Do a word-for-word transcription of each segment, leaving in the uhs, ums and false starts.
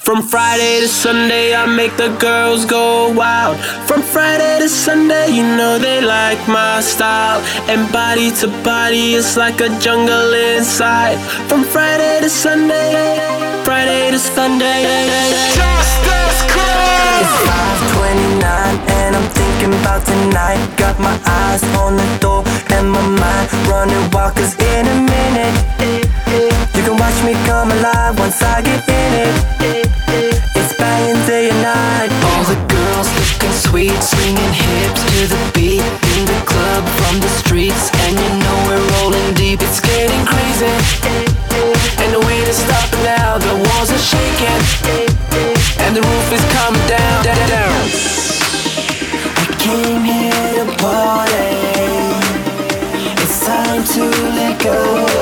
From Friday to Sunday, I make the girls go wild. From Friday to Sunday, you know they like my style. And body to body, it's like a jungle inside. From Friday to Sunday, Friday to Sunday. Justice Crew! It's five twenty-nine and I'm thinking about tonight. Got my eyes on the door and my mind running wild, cause in a minute you can watch me come alive once I get in it. It's banging day and night. All the girls looking sweet, swinging hips to the beat in the club from the streets, and you know we're rolling deep. It's getting crazy, and the way to stop it now. The walls are shaking, and the roof is coming down, down, down. I came here to party. It's time to let go.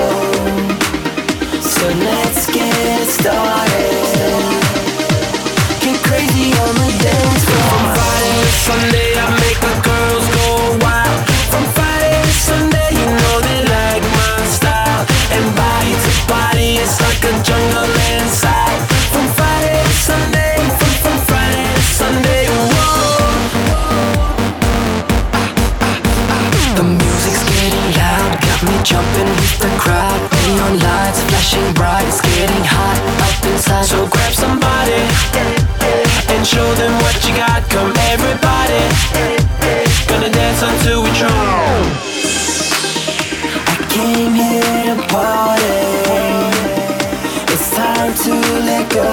So let's get it started. Get crazy on the dance floor. From Friday to Sunday, I make the girls go wild. From Friday to Sunday, you know they like my style. And body to body, it's like a jungle inside. From Friday to Sunday, from, from Friday to Sunday, whoa. The music's getting loud, got me jumping with the crowd. Neon lights flashing bright, it's getting hot up inside. So grab somebody and show them what you got. Come everybody, gonna dance until we drown. I came here to party. It's time to let go.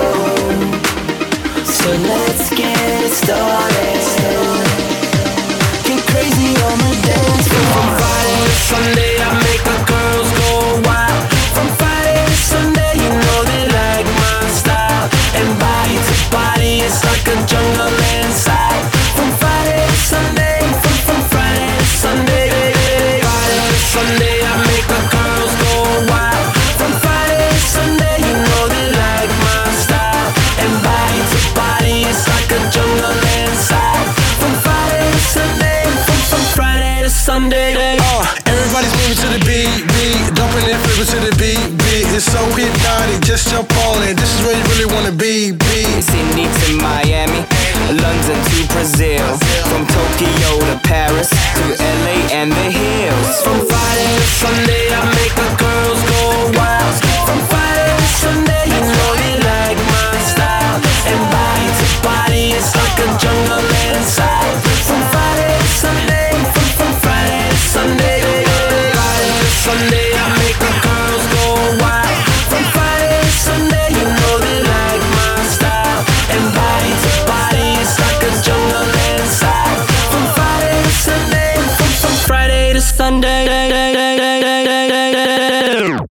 So let's get it started. Get crazy on the dance floor. From Friday to Sunday, I make the girls go wild. From Friday to Sunday, you know they like my style. And body to body, it's like a jungle inside. From Friday to Sunday, from, from Friday to Sunday, Friday to Sunday, I make the girls go wild. From Friday to Sunday, you know they like my style. And body to body, it's like a jungle inside. From Friday to Sunday, from, from Friday to Sunday. Uh, everybody's moving to the beat, beat, dumping their flavor to the beat, beat. It's so hypnotic, just jump on it. This is where you really wanna be, be. Sydney to Miami, London to Brazil, from Tokyo to Paris to L A and the hills. From Friday to Sunday, I make the girls go wild. From Friday to Sunday, you know they like my style. And body to body, it's like a jungle inside. From Friday to Sunday, from, from Friday to Sunday, Friday to Sunday, I make the girls go wild. From Friday to Sunday, you know they like my style. And body to body, it's like a jungle inside. From Friday to Sunday, from, from Friday to Sunday.